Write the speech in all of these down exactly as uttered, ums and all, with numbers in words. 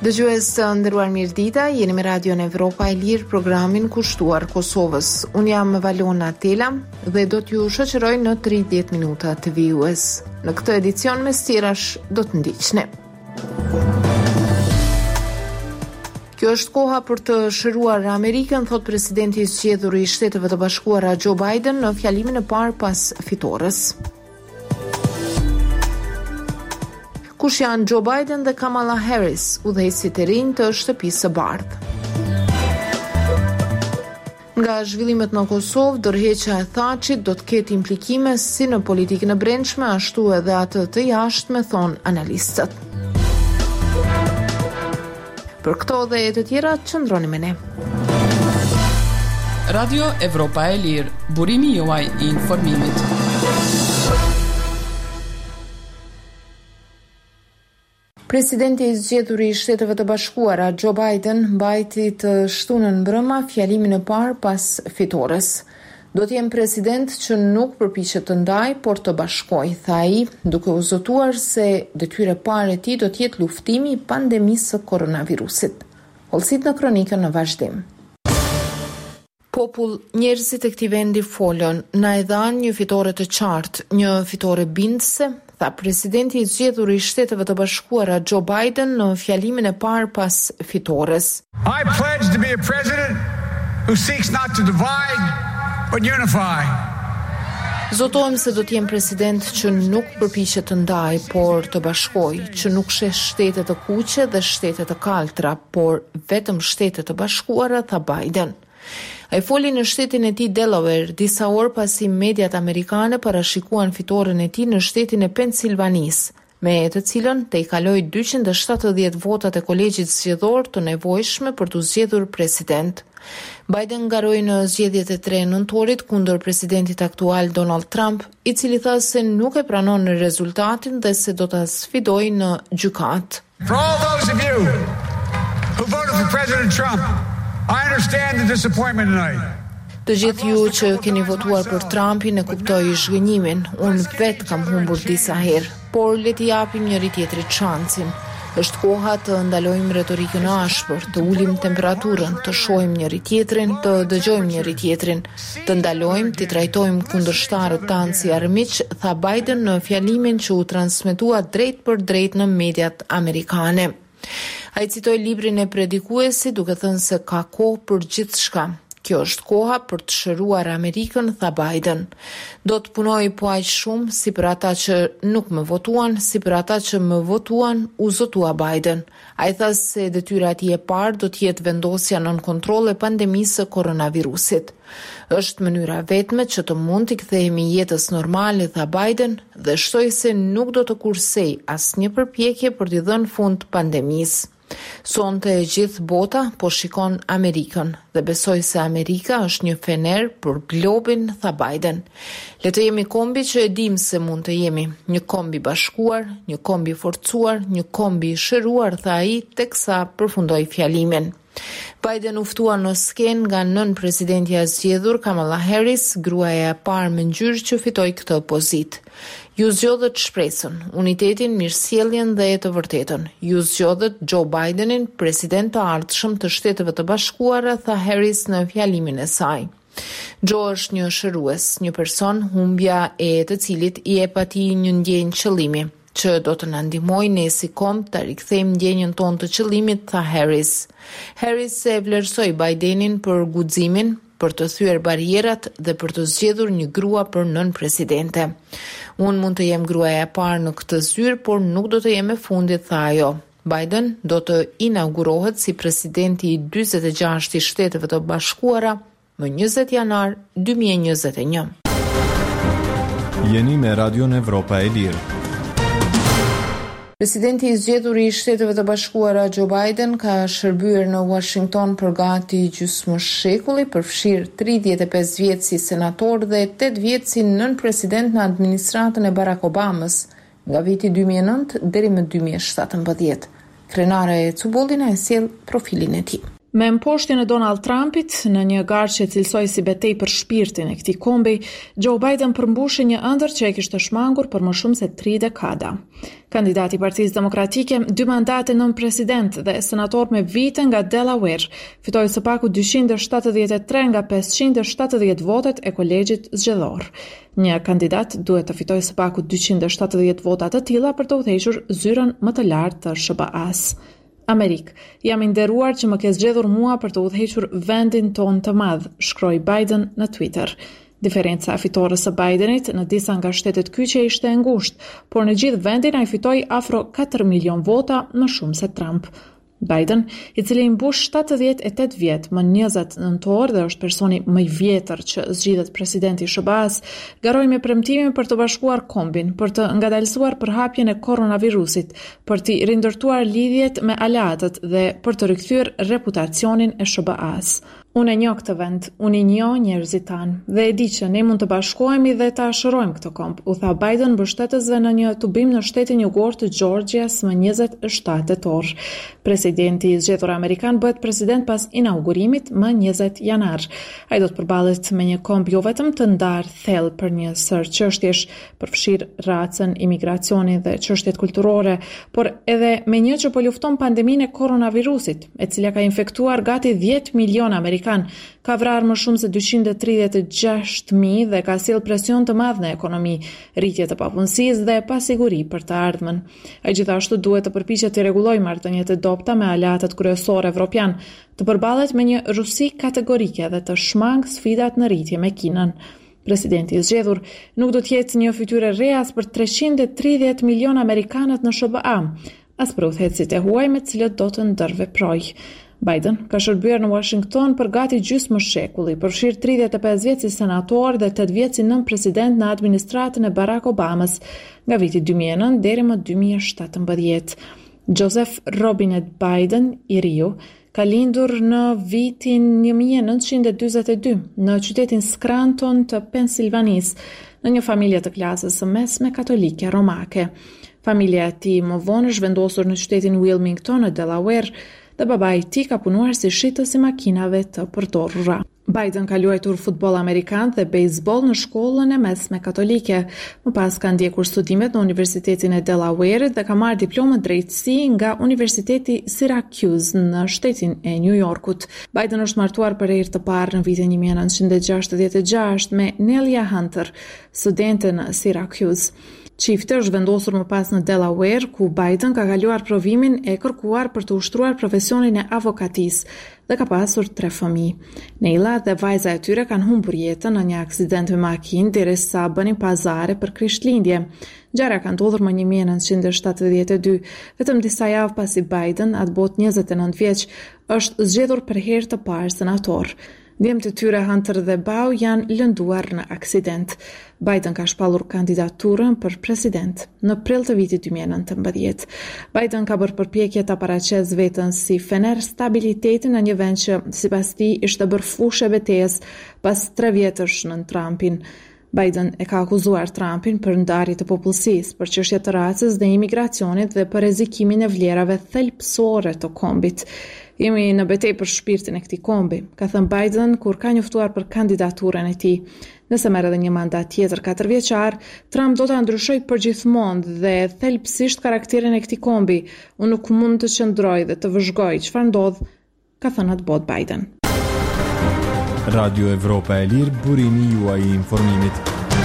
Dëgjues të nderuar, mirëdita, jeni me Radio Evropa e Lirë, programin kushtuar Kosovës. Unë jam Valona Tela dhe do t'ju shoqëroj në tridhjetë minuta të vijues. Në këtë edicion mes tjerash do të ndiqni. Kjo është koha për të shëruar Amerikën, thot presidenti i zgjedhur i Shteteve të Bashkuara Joe Biden në fjalimin e parë pas fitores. Kush janë Joe Biden dhe Kamala Harris, udhëheqësit e rinj të shtëpisë së bardhë. Nga zhvillimet në Kosovë, ndërheqja e Thaçit do të ketë implikime si në politikën e brendshme, ashtu edhe atë të jashtme, thon analistët. Për këto dhe të tjera, qëndroni me ne. Radio Evropa e Lirë, burimi juaj i informimit. Presidenti i zgjedhur i Shteteve të Bashkuara Joe Biden mbajti të shtunën mbrëmë fjalimin e parë pas fitores. Do të jem president që nuk përpiqet të ndaj, por të bashkoj, tha ai, duke u zotuar se detyra e parë e tij do të jetë luftimi i pandemisë së koronavirusit. Hollësit në kronikën në vazhdim. Popull, njerëzit e këtij vendi folën, na e dhanë një fitore të qartë, një fitore bindëse, tha presidenti i zgjedhur i Shteteve të Bashkuara Joe Biden në fjalimin e parë pas fitores. I pledge to be a president who seeks not to divide but unify. Zotojmë se do të jem president që nuk përpiqet të ndaj, por të bashkoj, që nuk sheh shtete të kuqe dhe shtete të kaltra, por vetëm shtete të bashkuara, tha Biden. Ai foli në shtetin e tij Delaware, disa orë pasi mediat amerikane parashikuan fitoren e tij në shtetin e Pennsylvanisë, me të cilën te i kaloi dyqind e shtatëdhjetë votat e kolegjit zgjedhor të nevojshme për të zgjedhur president. Biden ngaroi në zgjedhjet e tre nëntorit kundër presidentit aktual Donald Trump, i cili tha se nuk e pranon rezultatin dhe se do ta sfidojë në gjykat. For all those of you who voted for President Trump, I understand the disappointment tonight. Të gjithë ju që keni votuar për Trumpin e kuptoj zhgënjimin, unë vetë kam humbur disa herë, por le t'i japim njëri tjetrit shansin. Është koha të ndalojmë retorikën e ashpër, të ulim temperaturën, të shohim njëri tjetrin, të dëgjojmë njëri tjetrin, të ndalojmë, të trajtojmë kundërshtarët tanë si armiq, tha Biden në fjalimin që u transmetua drejt për drejt në mediat amerikane. Ai citoi librin e predikuesit duke thënë se ka kohë për gjithçka. Kjo është koha për të shëruar Amerikën, tha Biden. Do të punoj po aq shumë si për ata që nuk më votuan, si për ata që më votuan, u zotua Biden. Ai tha se detyra e tij e parë do të jetë vendosja nën kontroll e pandemisë së koronavirusit. Është mënyra vetme që të mund t'i kthehemi jetës normale, tha Biden, dhe shtoi se nuk do të kursej asnjë përpjekje për t'i dhënë fund pandemisë. Sonte e gjithë bota po shikon Amerikën dhe besoj se Amerika është një fener për globin, tha Biden. Le të jemi kombi që e dim se mund të jemi, një kombi bashkuar, një kombi forcuar, një kombi shëruar, tha ai, teksa përfundoi fjalimin. Biden u ftua në skenë nga nën presidentja e zgjedhur Kamala Harris, gruaja e parë me ngjyrë që fitoi këtë pozitë. Ju zgjodhët shpresën, unitetin, mirësjelljen dhe e të vërtetën. Ju zgjodhët Joe Bidenin, president të ardhshëm të Shteteve të Bashkuara, tha Harris në fjalimin e saj. Joe është një shërues, një person humbja e të cilit i jep atij një ndjenjë qëllimi, që do të na ndihmojë ne si kom të rikthejmë ndjenjën tonë të qëllimit, tha Harris. Harris e vlerësoi Bidenin për guximin, për të thyer barierat dhe për të zgjedhur një grua për nën presidente. Unë mund të jem gruaja e parë në këtë zyrë, por nuk do të jem e fundit, tha ajo. Biden do të inaugurohet si presidenti i dyzet e gjashtë i Shteteve të Bashkuara më njëzet janar dy mijë e njëzet e një. Jeni me Radio Evropa e Lirë. Presidenti i zgjedhur i Shteteve të Bashkuara Joe Biden ka shërbyer në Washington për gati gjysmë shekulli, përfshir tridhjetë e pesë vjet si senator dhe tetë vjet si nën president në administratën e Barack Obamës, nga viti dy mijë e nëntë deri më dy mijë e shtatëmbëdhjetë. Krenare e Cubollina e sjell profilin e tij. Me mposhtjen e Donald Trumpit në një garë që cilësoi si betejë për shpirtin e këtij kombi, Joe Biden përmbushi një ëndër që e kishte shmangur për më shumë se tre dekada. Kandidati i Partisë Demokratike, dy mandate nën president dhe senator me vite nga Delaware, fitoi së paku dyqind e shtatëdhjetë e tre nga pesëqind e shtatëdhjetë votet e kolegjit zgjedhor. Një kandidat duhet të fitojë së paku dyqind e shtatëdhjetë vota të tilla për të udhëhequr zyrën më të lartë të S B A-s. Amerik, jam i nderuar që më ke zgjedhur mua për të udhëhequr vendin ton të madh, shkroi Biden në Twitter. Diferenca e fitores së Bidenit në disa nga shtetet kyçe ishte e ngushtë, por në gjithë vendin ai fitoi afro katër milion vota më shumë se Trump. Biden, i cili mbush shtatëdhjetë e tetë vjet më njëzet nëntor dhe është personi më i vjetër që zgjidhet presidenti i S B A-s, garoi me premtimin për të bashkuar kombin, për të ngadalësuar përhapjen e koronavirusit, për të rindërtuar lidhjet me aleatët dhe për të rikthyer reputacionin e S B A-s. Unë e njoh këtë vend, unë i njoh njerëzit tanë dhe e di që ne mund të bashkohemi dhe të ashërojmë këtë komb, u tha Biden mbështetësve në një tubim në shtetin jugor të Georgias më njëzet e shtatë tetor. Presidenti i zgjedhur amerikan bëhet president pas inaugurimit më njëzet janar. Ai do të përballet me një komb jo vetëm të ndarë thellë për një sër çështjesh, përfshir racën, imigracionin dhe çështjet kulturore, por edhe me një që po lufton pandeminë e koronavirusit, e cila ka infektuar gati dhjetë milion amerikanë. Ka vrarë më shumë se dyqind e tridhjetë e gjashtë mijë dhe ka sjell presion të madh në ekonomi, rritje të papunësisë dhe pasiguri për të ardhmen. Ai gjithashtu duhet të përpiqet të rregullojë marrëdhëniet e dobta me aleatët kryesorë evropian, të përballet me një Rusi kategorike dhe të shmang sfidat në rritje me Kinën. Presidenti i zgjedhur nuk do të jetë një fytyrë re as për treqind e tridhjetë milion amerikanët në S B A, as për udhëheqësit e huaj me të cilët do të ndërveprojë. Biden ka shërbyer në Washington për gati gjysmë shekulli, përfshirë tridhjetë e pesë vjet si senator dhe tetë vjet si nën president në administratën e Barack Obamas, nga viti dy mijë e nëntë deri më dy mijë e shtatëmbëdhjetë. Joseph Robinette Biden, i riu, ka lindur në vitin një mijë e nëntëqind e dyzet e dy në qytetin Scranton të Pensilvanisë, në një familje të klasës së mesme katolike romake. Familja e tij më vonë është vendosur në qytetin Wilmington në Delaware, dhe babai i tij ka punuar si shitës i makinave të përdorura. Biden ka luajtur futboll amerikan dhe bejsboll në shkollën e mesme katolike. Më pas ka ndjekur studimet në Universitetin e Delaware dhe ka marrë diplomën drejtësi nga Universiteti Syracuse në shtetin e New Yorkut. Biden është martuar për herë të parë në vitin një mijë e nëntëqind e gjashtëdhjetë e gjashtë me Nelia Hunter, studente në Syracuse. Çifti është vendosur më pas në Delaware, ku Biden ka kaluar provimin e kërkuar për të ushtruar profesionin e avokatisë dhe ka pasur tre fëmijë. Neila dhe vajza e tyre kanë humbur jetën në një aksident me makinë derisa bënin pazare për Krishtlindje. Ngjarja ka ndodhur më një mijë e nëntëqind e shtatëdhjetë e dy, vetëm disa javë pasi Biden, atë botë njëzet e nëntë vjeç, është zgjedhur për herë të parë senator. Djemtë e tyre Hunter dhe Bau janë lënduar në aksident. Biden ka shpallur kandidaturën për president në prill të vitit dy mijë e nëntëmbëdhjetë. Biden ka bërë përpjekje ta paraqesë veten si fener stabiliteti në një vend që sipas tij ishte bërë fushë e betejës pas tre vjetësh nën Trumpin. Biden e ka akuzuar Trumpin për ndarje të popullsisë, për çështje të racës dhe imigracionit dhe për rrezikimin e vlerave thelbësore të kombit. Jemi në betejë për shpirtin e këtij kombi, ka thënë Biden kur ka njoftuar për kandidaturën e tij. Nëse merr edhe një mandat tjetër katër vjeçar, Trump do ta ndryshojë përgjithmonë dhe thelbësisht karakterin e këtij kombi. Unë nuk mund të qëndroj dhe të vëzhgoj çfarë ndodh, ka thënë atë botë Biden. Radio Evropa e Lirë, burimi juaj i informimit.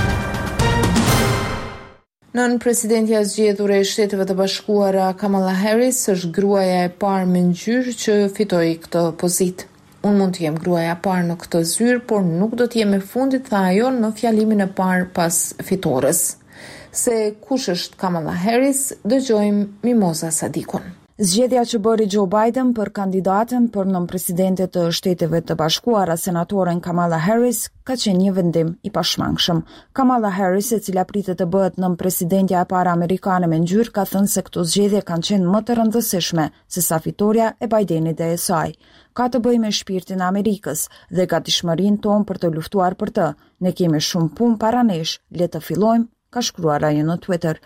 Nën presidentja zgjedhur e Shteteve të Bashkuara Kamala Harris është gruaja e parë me ngjyrë që fitoi këtë pozitë. Unë mund të jem gruaja e parë në këtë zyrë, por nuk do të jem e fundit, tha ajo në fjalimin e parë pas fitores. Se kush është Kamala Harris, dëgjojmë Mimoza Sadikun. Zgjedhja që bëri Joe Biden për kandidatën për nënpresidente të Shteteve të Bashkuara, senatoren Kamala Harris, ka qenë një vendim i pashmangshëm. Kamala Harris, e cila pritet të bëhet nënpresidentja e parë amerikane me ngjyrë, ka thënë se këto zgjedhje kanë qenë më të rëndësishme se sa fitoria e Bidenit dhe e saj. Ka të bëjë me shpirtin e Amerikës dhe gatishmërinë tonë për të luftuar për të. Ne kemi shumë punë para nesh, le të fillojmë, ka shkruar ajo në Twitter.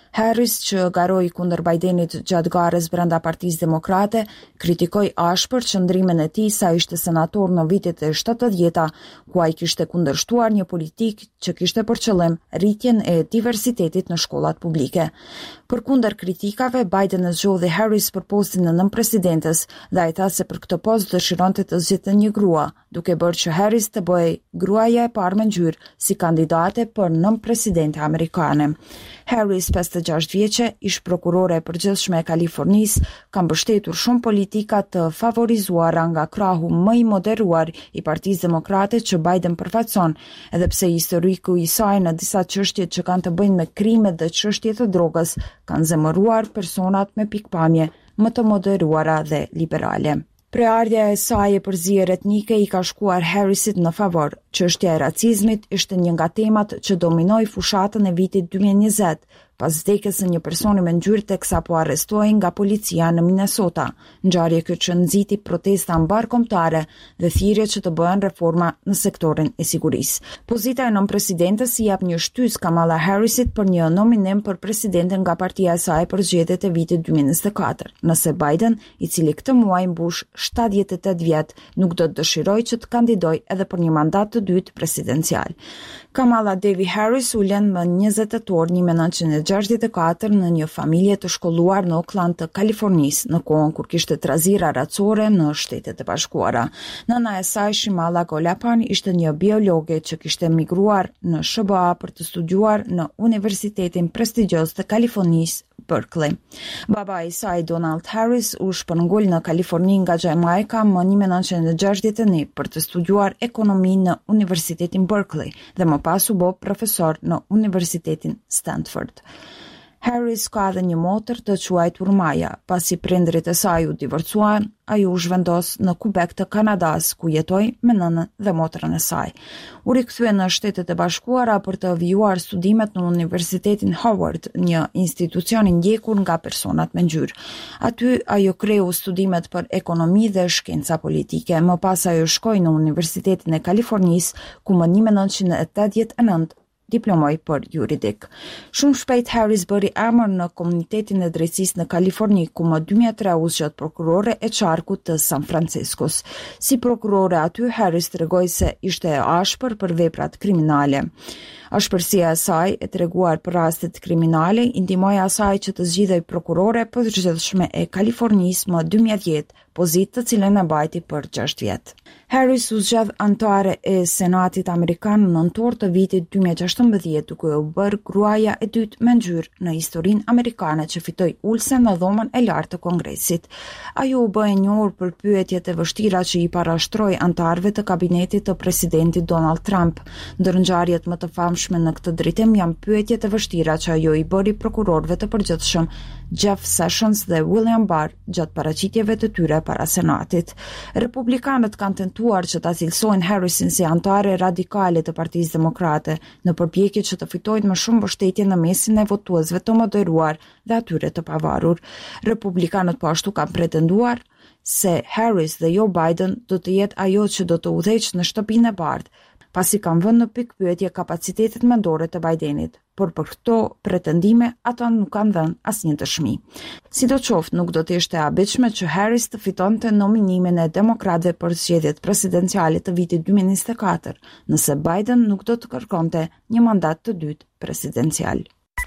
Harris, që garoi kundër Bidenit gjatë garës brenda Partisë Demokrate, kritikoi ashpër qëndrimin e tij sa ishte senator në vitet e shtatëdhjeta, ku ai kishte kundërshtuar një politik që kishte për qëllim rritjen e diversitetit në shkollat publike. Përkundër kritikave, Biden e zgjodhi Harris për postin e nënpresidentes dhe ai tha se për këtë post dëshironte të zgjidhte një grua, duke bërë që Harris të bëhej gruaja e parë me ngjyrë si kandidate për nënpresidente amerikane. Harris, pesëdhjetë e gjashtë vjeçe, ish prokurore e përgjithshme e Kalifornisë, ka mbështetur shumë politika të favorizuara nga krahu më i moderuar i Partisë Demokrate që Biden përfaqëson, edhe pse historiku i saj në disa çështje që kanë të bëjnë me krime dhe çështje të drogës kanë zemëruar personat me pikpamje më të moderuara dhe liberale. Preardhja e saj e përzier etnike i ka shkuar Harrisit në favor. Çështja e racizmit ishte një nga temat që dominoi fushatën e vitit dy mijë e njëzet, pas vdekjes së një personi me ngjyrë teksa po arrestohej nga policia në Minnesota, ngjarje kjo që nxiti protesta mbarkombëtare dhe thirrje që të bëhen reforma në sektorin e sigurisë. Pozita e nënpresidentes i jap një shtys Kamala Harrisit për një nominim për presidente nga partia e saj për zgjedhjet e vitit dy mijë e njëzet e katër, nëse Biden, i cili këtë muaj mbush shtatëdhjetë e tetë vjet, nuk do të dëshirojë që të kandidojë edhe për një mandat të dytë presidencial. Kamala Devi Harris u lën më njëzet tetor një mijë e nëntëqind e gjashtëdhjetë e katër në një familje të shkolluar në Oakland të Kalifornisë, në kohën kur kishte trazira racore në Shtetet e Bashkuara. Nëna e saj, Shimala Golapan, ishte një biologe që kishte migruar në S B A për të studiuar në Universitetin prestigjioz të Kalifornisë, Berkeley. Baba i saj, Donald Harris, u shpërngul në Kaliforni nga Jamaica më një mijë e nëntëqind e gjashtëdhjetë e një për të studiuar ekonomi në Universitetin Berkeley dhe më pas u bë profesor në Universitetin Stanford. Harris ka edhe një motër të quajtur Maya. Pasi prindrit e saj u divorcuan, ai u zhvendos në Quebec të Kanadas, ku jetoi me nënën dhe motrën e saj. U rikthye në Shtetet e Bashkuara për të vijuar studimet në Universitetin Howard, një institucion i ndjekur nga personat me ngjyrë. Aty ajo kreu studimet për ekonomi dhe shkenca politike. Më pas ajo shkoi në Universitetin e Kalifornisë, ku më një mijë e nëntëqind e tetëdhjetë e nëntë diplomoi për juridik. Shumë shpejt Harris bëri emër në komunitetin e drejtësisë në Kaliforni, ku më dy mijë e tre u zgjat prokurore e qarkut të San Franciscos. Si prokurore aty, Harris tregoi se ishte e ashpër për veprat kriminale. Ashpërsia e saj e treguar për rastet kriminale i ndihmoi asaj që të zgjidhej prokurore përgjithshme e Kalifornisë më dy mijë e dhjetë, pozitë të cilën e mbajti për gjashtë vjet. Harris u zgjodh antare e Senatit Amerikan në nëntor të vitit dy mijë e gjashtëmbëdhjetë, duke u bërë gruaja e dytë me ngjyrë në historinë amerikane që fitoi ulse në dhomën e lartë të Kongresit. Ajo u bë e njohur për pyetjet e vështira që i parashtroi antarëve të kabinetit të presidentit Donald Trump. Ndër ngjarjet më të famshme në këtë drejtim janë pyetjet e vështira që ajo i bëri prokurorëve të përgjithshëm Jeff Sessions dhe William Barr gjatë paraqitjeve të tyre para Senatit. Republikanët kanë tentuar që ta cilësojnë Harrisin si antare radikale të Partisë Demokrate në përpjekje që të fitojnë më shumë mbështetje në mesin e votuesve të moderuar dhe atyre të pavarur. Republikanët po ashtu kanë pretenduar se Harris dhe jo Biden do të jetë ajo që do të udhëheqë në shtëpinë e bardhë, pasi kanë vënë në pikpyetje kapacitetet mendore të Bidenit, por për këto pretendime ata nuk kanë dhënë asnjë dëshmi. Sidoqoftë, nuk do të ishte e habitshme që Harris të fitonte nominimin e demokratëve për zgjedhjet presidenciale të vitit dy mijë e njëzet e katër, nëse Biden nuk do të kërkonte një mandat të dytë presidencial.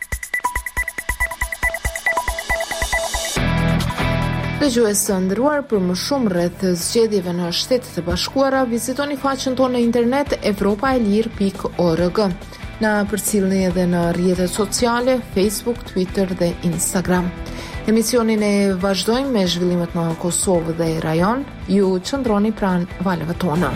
Dëgjues të nderuar, për më shumë rreth zgjedhjeve në Shtetet e Bashkuara, vizitoni faqen tonë në internet evropa e lir pikë org. Na përcjellni edhe në rrjetet sociale, Facebook, Twitter dhe Instagram. Emisionin e vazhdojmë me zhvillimet në Kosovë dhe rajon. Ju qëndroni pranë valeve tona.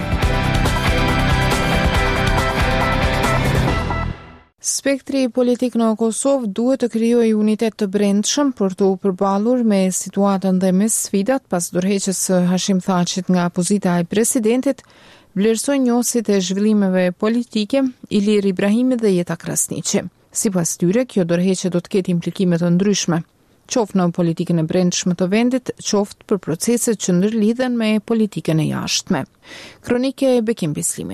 Spektri politik në Kosovë duhet të krijojë unitet të brendshëm për të u përballur me situatën dhe me sfidat pas dorëheqjes së Hashim Thaqit nga pozita e presidentit, vlerësoi njohësit e zhvillimeve politike Ilir Ibrahimi dhe Jeta Krasniqi. Sipas tyre, kjo dorëheqje do të ketë implikime të ndryshme, qoftë në politikën e brendshme të vendit, qoftë për proceset që ndërlidhen me politikën e jashtme. Kronike e Bekim Bislimit.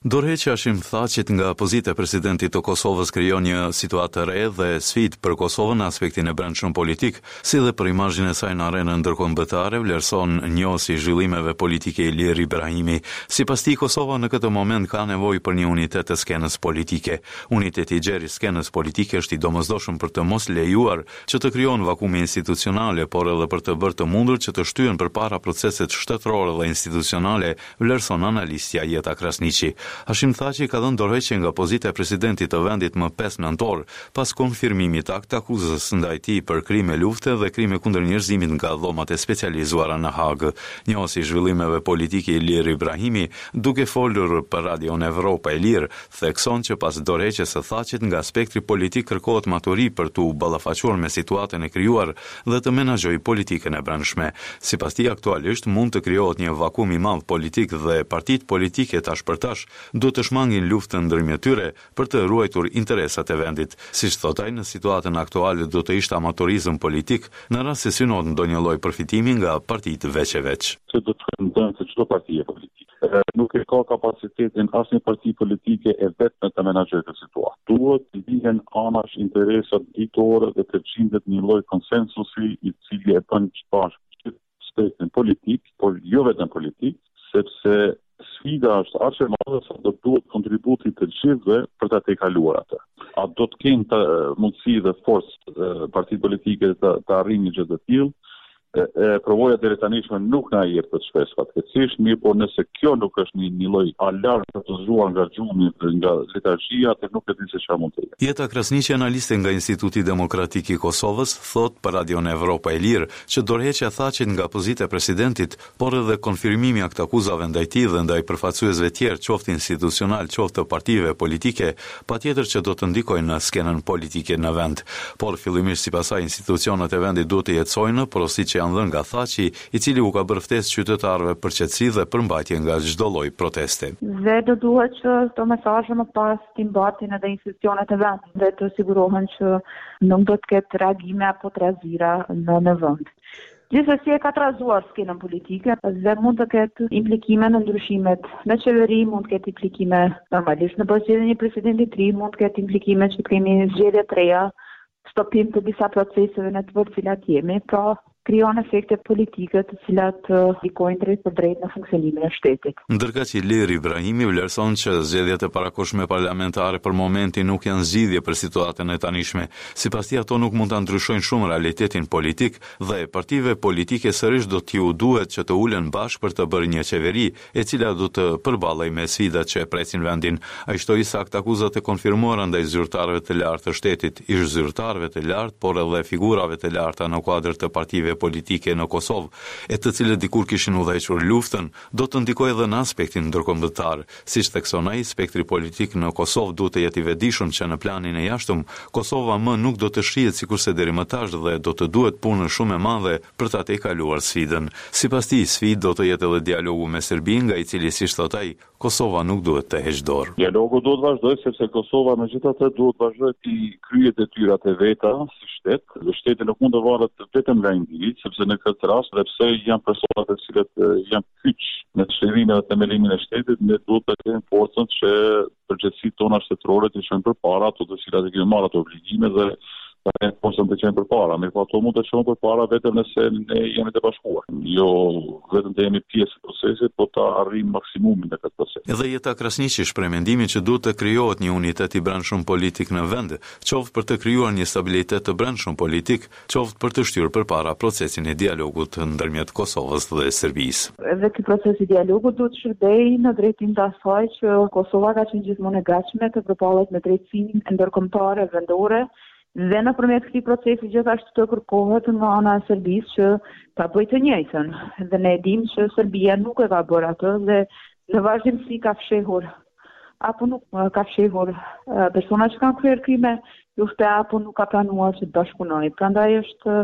Dorheqja Hashim Thaqit nga pozita e presidentit të Kosovës krijon një situatë të re dhe sfidë për Kosovën në aspektin e brendshëm politik, si dhe për imazhin e saj në arenën ndërkombëtare, vlerëson njohësi zhvillimeve politike Ilir Ibrahimi. Sipas tij, Kosova në këtë moment ka nevojë për një unitet të skenës politike. Uniteti i gjerë i skenës politike është i domosdoshëm për të mos lejuar që të krijon vakume institucionale, por edhe për të bërë të mundur që të shtyhen përpara proceset shtetërore dhe institucionale, vlerëson analistja Jeta Krasniqi. Hashim Thaqi ka dhënë dorëheqje nga pozita e presidentit të vendit më pesë nëntor, pas konfirmimit të akt akuzës ndaj tij për krime lufte dhe krime kundër njerëzimit nga dhomat e specializuara në Hagë. Njohësi i zhvillimeve politike Ilir Ibrahimi, duke folur për Radion Evropa e Lirë, thekson që pas dorëheqjes së Thaqit nga spektri politik kërkohet maturi për t'u ballafaquar me situatën e krijuar dhe të menaxhojë politikën e brendshme. Sipas tij, aktualisht mund të krijohet një vakum i madh politik dhe partitë politike tash për tash do të shmangin luftën ndërmjet tyre për të ruajtur interesat e vendit. Siç thot ai, në situatën aktuale do të ishte amatorizëm politik në rast se synot ndonjë lloj përfitimi nga partitë veç e veç. Që do të vendon se çdo parti politike nuk e ka kapacitetin asnjë parti politike e vetme të menaxhojë këtë situatë. Duhet të lihen anash interesat ditore dhe të gjendet një lloj konsensusi i cili e bën bashkë spektrin politik, por jo vetëm politik, sepse sfida është aq e madhe sa do duhet kontributi të gjithëve për ta tejkaluar atë. A do të kenë të, mundësi dhe forcë partitë politike të, të arrijnë një gjë të tillë? E, e provoja deri tani nuk na jep të shpesh fatkeqësisht, mirë, por nëse kjo nuk është një, një lloj alarm për të zgjuar nga gjumi, nga letargjia, atë nuk e di se çfarë mund të jetë. Jeta Krasniqi, analiste nga Instituti Demokratik i Kosovës, thot për Radion Evropa e Lirë që dorëheqja e Thaqit nga pozita e presidentit, por edhe konfirmimi i akt akuzave ndaj tij dhe ndaj përfaqësuesve tjerë, qoftë institucional, qoftë të partive politike, patjetër që do të ndikojnë në skenën politike në vend. Por fillimisht sipas saj, institucionet e vendit duhet të jetësojnë, por siç janë dhënë nga Thaqi, i cili u ka bërë ftesë qytetarëve për qetësi dhe përmbajtje nga çdo lloj proteste. Dhe do duhet që këto mesazhe më pas të mbatin edhe institucionet e vendit dhe të sigurohen që nuk do të ketë reagime apo trazira në, në vend. Gjithsesi e ka trazuar skenën politike dhe mund të ketë implikime në ndryshimet në qeveri, mund të ketë implikime normalisht në përzgjedhjen e presidentit të ri, mund të ketë implikime që kemi zgjedhje të reja, stopim të disa proceseve në të për cilat jemi, pra krijon efekte politike të cilat ndikojnë drejt për drejt në funksionimin e shtetit. Ndërka që Ilir Ibrahimi vlerëson që zgjedhjet e parakohshme parlamentare për momentin nuk janë zgjidhje për situatën e tanishme. Sipas tij, ato nuk mund ta ndryshojnë shumë realitetin politik dhe partive politike sërish do t'ju duhet që të ulen bashkë për të bërë një qeveri e cila do të përballej me sfidat që e presin vendin. Ai shtoi saktë akuzat e konfirmuara ndaj zyrtarëve të lartë të shtetit, ish zyrtarëve të lartë, por edhe figurave të larta në kuadër të partive politike në Kosovë, e të cilët dikur kishin udhëhequr luftën, do të ndikojë edhe në aspektin ndërkombëtar. Siç thekson ai, spektri politik në Kosovë duhet të jetë i vetëdijshëm që në planin e jashtëm, Kosova më nuk do të shihet sikurse deri më tash dhe do të duhet punë shumë e madhe për ta tejkaluar sfidën. Sipas tij, sfidë do të jetë edhe dialogu me Serbinë, nga i cili, siç thot ai, Kosova nuk duhet të heqë dorë. Dialogu duhet vazhdojë sepse Kosova megjithatë duhet vazhdojë të kryejë detyrat e veta si shtet, dhe shteti nuk mund të varet vetëm nga individ, sepse në këtë rast, dhe pse janë personat të cilët janë kyç në çlimin dhe themelimin e shtetit, ne duhet të kemi forcën që përgjegjësitë tona shtetërore të shkojnë përpara, ato të cilat e kemi marrë ato obligime dhe ne forcën të qenë përpara, mirë po ato mund të qenë përpara vetëm nëse ne jemi të bashkuar. Jo vetëm të jemi pjesë e procesit, po të arrijmë maksimumin në këtë proces. Edhe Jeta Krasniqi shpreh mendimin që duhet të krijohet një unitet i brendshëm politik në vend, qoftë për të krijuar një stabilitet të brendshëm politik, qoftë për të shtyrë përpara procesin e dialogut ndërmjet Kosovës dhe Serbisë. Edhe ky proces i dialogut duhet të shërbejë në drejtim të asaj që Kosova ka qenë gjithmonë e gatshme të përballet me drejtsinë ndërkombëtare vendore. Dhe nëpërmjet këtij procesi gjithashtu të kërkohet nga ana e Serbisë që ta bëjë të njëjtën. Dhe ne e dimë që Serbia nuk e ka bërë atë dhe në vazhdimsi ka fshehur apo nuk ka fshehur persona që kanë kryer krime lufte apo nuk ka planuar që të bashkunojë. Prandaj është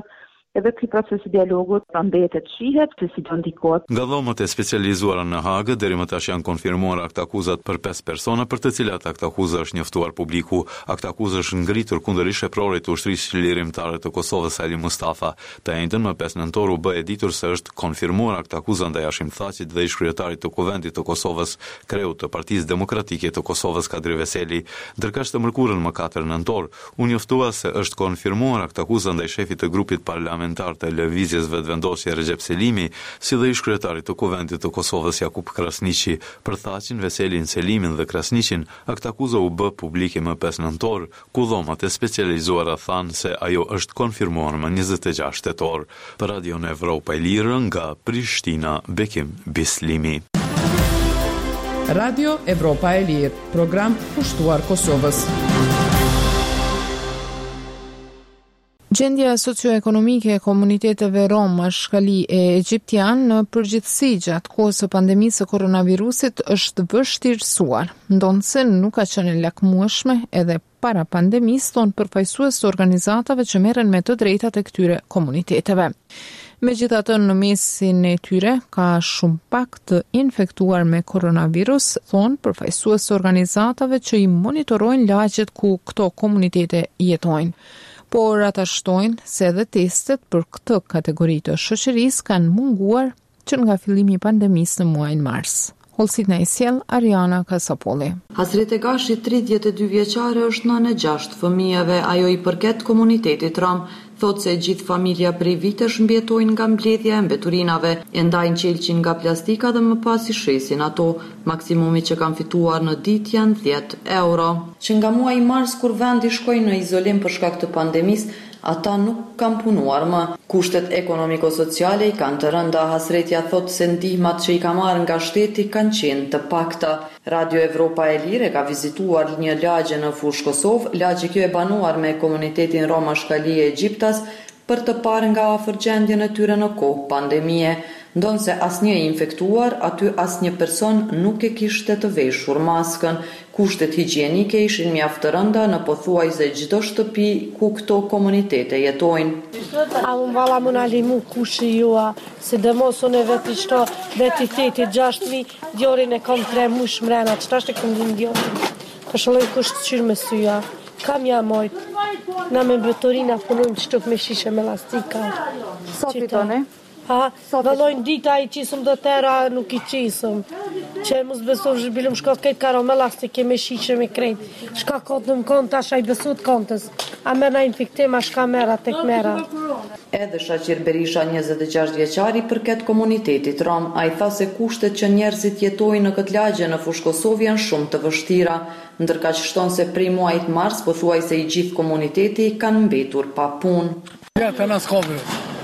edhe ky proces i dialogut mbetet shihet se si do ndikohet. Nga dhomët e specializuara në Hagë deri më tash janë konfirmuar aktakuzat për pesë persona për të cilat aktakuza është njoftuar publiku. Aktakuza është ngritur kundër ish-sheprorit të ushtrisë lirimtare të Kosovës Ali Mustafa. Të njëjtën më pesë nëntor u bë e ditur se është konfirmuar aktakuza ndaj Hashim Thaçit dhe ish-kryetarit të Kuvendit të Kosovës, kreut të Partisë Demokratike të Kosovës Kadri Veseli. Ndërkësh të mërkurën më katër nëntor, u njoftua se është konfirmuar aktakuza ndaj shefit të grupit parlamentar të lëvizjes vetëvendosje Recep Selimi, si dhe ish-kryetarit të Kuvendit të Kosovës Jakub Krasniqi. Për Thaçin, Veselin, Selimin dhe Krasniqin, aktakuza u bë publike më pesë nëntor, ku dhomat e specializuara thanë se ajo është konfirmuar më njëzet e gjashtë tetor. Për Radion Evropa e Lirë nga Prishtina, Bekim Bislimi. Radio Evropa e Lirë, program pushtuar Kosovës. Gjendja socioekonomike e komuniteteve rom shkali e egjiptian në përgjithësi gjatë kohës së pandemisë së koronavirusit është vështirësuar, ndonse nuk ka qenë e lakmueshme edhe para pandemisë, thonë përfaqësues të organizatave që merren me të drejtat e këtyre komuniteteve. Megjithatë, në mesin e tyre ka shumë pak të infektuar me koronavirus, thonë përfaqësues të organizatave që i monitorojnë lagjet ku këto komunitete jetojnë. Por ata shtojnë se edhe testet për këtë kategori të shoqërisë kanë munguar që nga fillimi i pandemisë në muajin mars. Holsit në sjell Ariana Kasapolli. Hasrete Gashi, tridhjetë e dy vjeçare, është nënë e gjashtë fëmijëve. Ajo i përket komunitetit rom. Thot se gjithë familja prej vitesh mbjetojnë nga mbledhja e mbeturinave, e ndajnë qelqin nga plastika dhe më pas i shesin ato. Maksimumi që kanë fituar në ditë janë dhjetë euro. Që nga muaji mars kur vendi shkoi në izolim për shkak të pandemisë, ata nuk kanë punuar më. Kushtet ekonomiko-sociale i kanë të rënda. Hasretja thot se ndihmat që i ka marrë nga shteti kanë qenë të pakta. Radio Evropa e Lirë ka vizituar një lagje në fushë Kosovë, lagje kjo e banuar me komunitetin Roma Shkali e Egjiptas, për të parë nga afër gjendjen e tyre në kohë pandemie. Ndonse asnjë i infektuar, aty asnjë person nuk e kishte të veshur maskën. Kushtet higjienike ishin mjaft të rënda në pothuajse çdo shtëpi ku këto komunitete jetojnë. A unë vala më në alimu kushi jua, se dëmos unë e veti shto veti teti gjashtë mi, djorin e kom tre mush mrena, qëta shte këndin djorin. Përshëlloj kusht qyrë me syja, kam ja mojt, na me bëtorina punojmë qëtuk me shishe me lastika. Sot pitone? Ha, vëllojnë dita i qisëm dhe tera nuk i qisëm. Që mos besov zhbilëm shkot këtë karo me lastike me shishe me krejt. Shka kotë në më kontë, asha i besot kontës. A mërna infektim, a shka mera tek mera. Edhe Shaqir Berisha, njëzet e gjashtë vjeçari, përket komunitetit rom, a i tha se kushtet që njerëzit jetojnë në këtë lagje në fushë Kosovë janë shumë të vështira, ndërka që shton se prej muajit mars, pothuajse i gjithë komuniteti kanë mbetur pa punë. Ja, të në skove,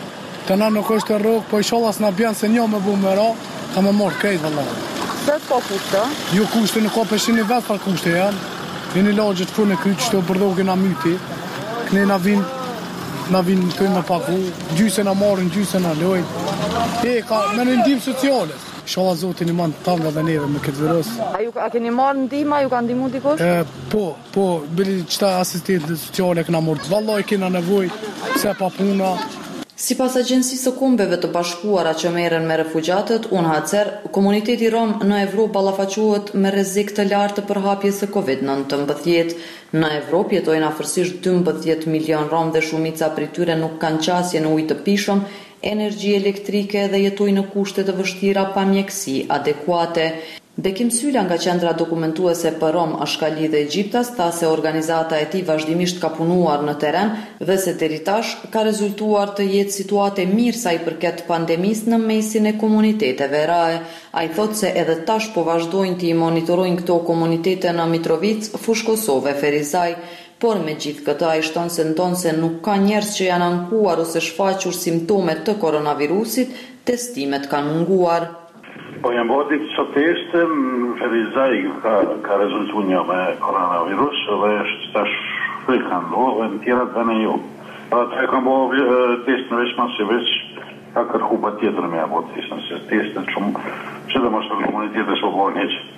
të në nuk është të rrugë, po i sholas në bjanë se një me bu më ra, ka me morë krejt vëllohë. Se të ko kushtë? Jo kushtë, nuk ka peshin një vetë par kushtë janë, e një lagje të punë e kryqë që të përdojnë nga myti, këne na vinë, na vinë të me paku, gjyse na marrin, gjyse na lojnë. E, ka me në ndimë sociale. Shala zotin i manë të tamë dhe neve me këtë virus. A, ju, a keni marrë ndihma, ju ka ndihmu dikush? E, po, po, bili qëta asistentë sociale këna morë. Vallaj kena nevoj, se pa puna. Si pas Agjencisë së Kombeve të Bashkuara që merren me refugjatët, U N H C R, komuniteti rom në Evropë ballafaqohet me rrezik të lartë të përhapjes së kovid nëntëmbëdhjetë. Në Evropë jetojnë afërsisht dymbëdhjetë milion rom dhe shumica prej tyre nuk kanë qasje në ujë të pishëm, energji elektrike dhe jetojnë në kushte të vështira pa mjekësi adekuate. Bekim Sylla nga qendra dokumentuese për Rom Ashkali dhe Egjiptas tha se organizata e tij vazhdimisht ka punuar në terren dhe se deri tash ka rezultuar të jetë situate mirë sa i përket pandemisë në mesin e komuniteteve raje. Ai thot se edhe tash po vazhdojnë të i monitorojnë këto komunitete në Mitrovic, fushë Kosovë, Ferizaj, por me gjithë këtë ai shton se ndonse nuk ka njerëz që janë ankuar ose shfaqur simptome të koronavirusit, testimet kanë munguar. Po jam bodi që teste, Ferizaj ka, ka rezultu një me koronavirus dhe është tash frikan do dhe në tjera të vene jo. Ata e kam bo test në veç mas që veç ka kërku pa tjetër me ja bo test nëse test në shumë që dhe mështë në komunitetet që po bojnë heqë.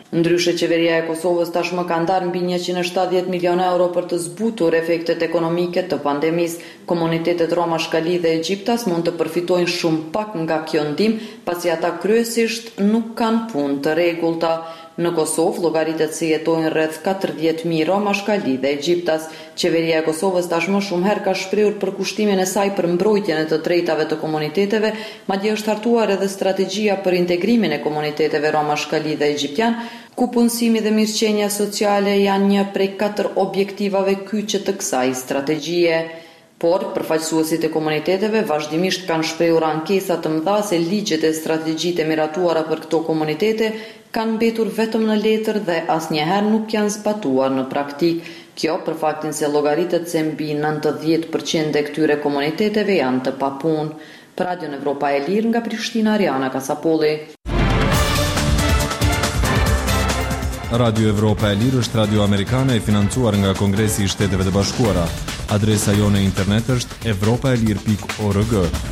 Ndryshe, qeveria e Kosovës tashmë ka ndarë mbi njëqind e shtatëdhjetë milionë euro për të zbutur efektet ekonomike të pandemisë. Komunitetet Roma, Shkali dhe Egjiptas mund të përfitojnë shumë pak nga kjo ndihmë, pasi ata kryesisht nuk kanë punë të rregullta. Në Kosovë llogaritet se jetojnë rreth katërdhjetë mijë Roma, Shkali dhe Egjiptas. Qeveria e Kosovës tashmë shumë herë ka shprehur përkushtimin e saj për mbrojtjen e të drejtave të komuniteteve, madje është hartuar edhe strategjia për integrimin e komuniteteve Roma, Shkali dhe Egjiptian, ku punësimi dhe mirëqenia sociale janë një prej katër objektivave kyçe të kësaj strategjie. Por, përfaqësuesit e komuniteteve vazhdimisht kanë shprehur ankesa të mëdha se ligjet e strategjitë e miratuara për këto komunitete kanë mbetur vetëm në letër dhe asnjëherë nuk janë zbatuar në praktik. Kjo për faktin se llogaritet se mbi nëntëdhjetë përqind e këtyre komuniteteve janë të papunë. Për Radio Evropa e Lirë nga Prishtina, Ariana Kasapolli. Radio Evropa e Lirë është radio amerikane e financuar nga Kongresi i Shteteve të Bashkuara. Adresa jone internet është evropaelir pikë org.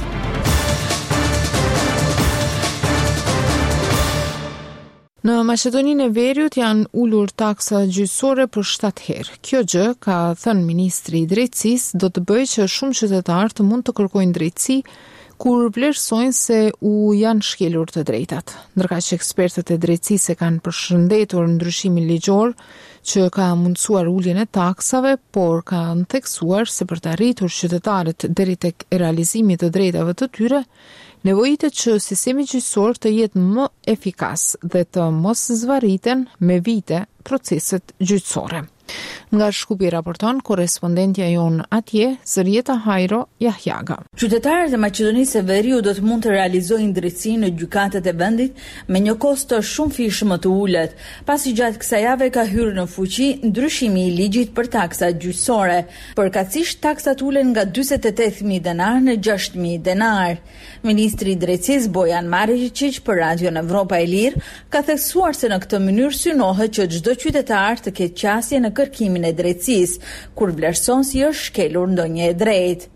Në Maqedoninë e Veriut janë ulur taksa gjyqësore për shtatë herë. Kjo gjë, ka thënë ministri i drejtësisë, do të bëjë që shumë qytetarë të mund të kërkojnë drejtësi kur vlerësojnë se u janë shkelur të drejtat. Ndërka që ekspertët e drejtësisë e kanë përshëndetur ndryshimin ligjor që ka mundësuar uljen e taksave, por kanë theksuar se për të arritur qytetarët deri tek realizimi të drejtave të tyre, nevojitet që sistemi gjyqësor të jetë më efikas dhe të mos zvarriten me vite proceset gjyqësore. Nga Shkupi raporton korrespondentja jon atje, Zërieta Hajro Jahjaga. Qytetarët e Maqedonisë së Veriut do të mund të realizojnë drejtësinë në gjykatat e vendit me një kosto shumë fishëm të ulët, pasi gjatë kësaj jave ka hyrë në fuqi ndryshimi i ligjit për taksat gjyqësore. Përkatësisht taksat ulen nga dyzet e tetë mijë denar në gjashtëdhjetë mijë denar. Ministri i Drejtësisë Bojan Maričić për Radio Evropa e Lirë ka theksuar se në këtë mënyrë synohet që çdo qytetar të ketë qasje në kërkimin e drejtësisë, kur vlerëson si është shkelur ndonjë e drejtë.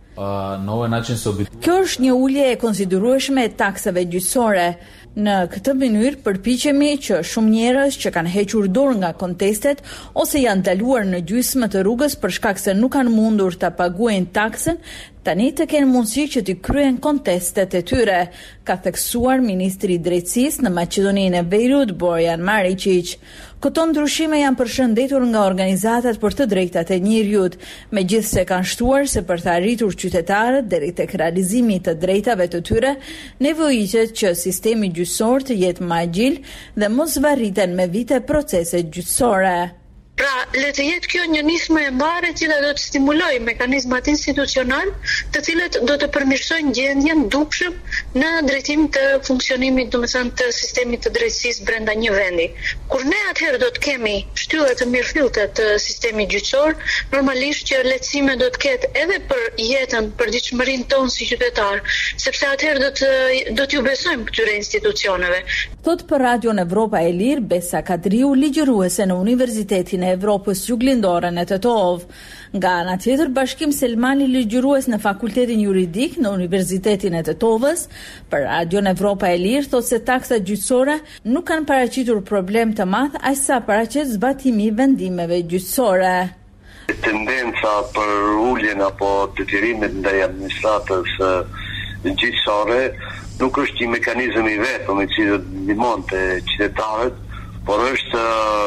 Kjo është një ulje e konsiderueshme e taksave gjyqësore. Në këtë mënyrë përpiqemi që shumë njerëz që kanë hequr dorë nga kontestet ose janë daluar në gjysmë të rrugës për shkak se nuk kanë mundur ta paguajnë taksën, tani të kenë mundësi që t'i kryen kontestet e tyre, ka theksuar ministri i drejtësisë në Maqedoninë e Veriut Bojan Maričić. Këto ndryshime janë përshëndetur nga organizatat për të drejtat e njeriut, megjithse kanë shtuar se për të arritur qytetarët deri tek realizimi i të drejtave të tyre, nevojitet që sistemi gjyqësor të jetë më agjil dhe mos varriten me vite procese gjyqësore. Pra, le të jetë kjo një nismë e mbarë e cila do të stimulojë mekanizmat institucional, të cilët do të përmirësojnë gjendjen dukshëm në drejtim të funksionimit, domethënë të sistemit të drejtësisë brenda një vendi. Kur ne atëherë do të kemi shtylla të mirëfillte të sistemit gjyqësor, normalisht që lehtësime do të ketë edhe për jetën, për ditëshmërinë tonë si qytetar, sepse atëherë do të do t'ju besojmë këtyre institucioneve. Thot për Radio Evropa e Lirë Besa Kadriu, ligjëruese në Universitetin e Evropës Juglindore në Tetov. Nga ana tjetër, Bashkim Selmani, ligjërues në Fakultetin Juridik në Universitetin e Tetovës, për Radio Evropa e Lirë thot se taksat gjyqësore nuk kanë paraqitur problem të madh aq sa paraqet zbatimi i vendimeve gjyqësore. Tendenca për uljen apo detyrimet ndaj administratës gjyqësore nuk është një mekanizëm i vetëm i cili ndihmonte qytetarët, por është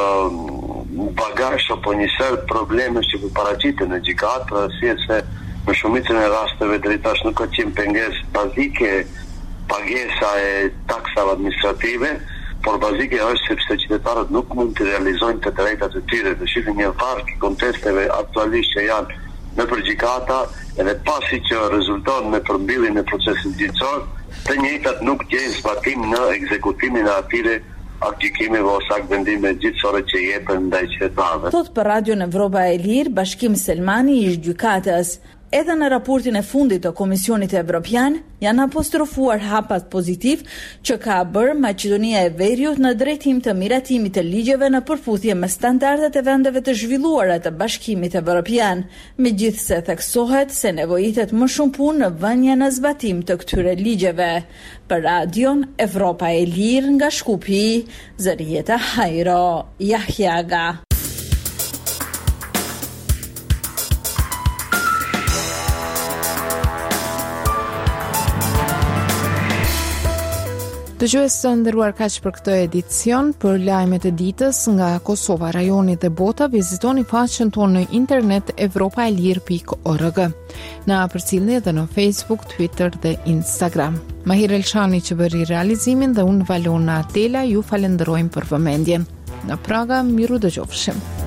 bagazh apo një sër probleme që paraqiten në gjykatë, për arsye se në shumicën e rasteve drejtash nuk ka qenë pengesë bazike pagesa e taksave administrative, por bazike është sepse qytetarët nuk mund të realizojnë të drejtat e tyre. Dhe shifin një varg kontesteve aktualisht që janë në përgjikata, edhe pasi që rezulton me përmbyljen e procesit gjyqësor, të njëjtat nuk gjejnë zbatim në ekzekutimin e atyre aktgjykimeve ose vendime gjyqësore që jepen ndaj qytetarëve. Thot për Radio Evropa e Lirë Bashkim Selmani, ish gjykatës. edhe në raportin e fundit të Komisionit Evropian janë apostrofuar hapat pozitiv që ka bërë Maqedonia e Veriut në drejtim të miratimit të ligjeve në përputhje me standardet e vendeve të zhvilluara të Bashkimit Evropian, megjithse theksohet se nevojitet më shumë punë në vënje në zbatim të këtyre ligjeve. Për Radion Evropa e Lirë nga Shkupi, Zërieta Hajro, Jahjaga. Dëgjues të nderuar, kaq për këtë edicion. Për lajmet e ditës nga Kosova, rajoni dhe bota, vizitoni faqen tonë në internet evropa e lir pikë org. Na përcjellni edhe në Facebook, Twitter dhe Instagram. Mahir Elçani që bëri realizimin dhe unë Valona Atela ju falenderojmë për vëmendjen. Nga Praga, miru dëgjofshim.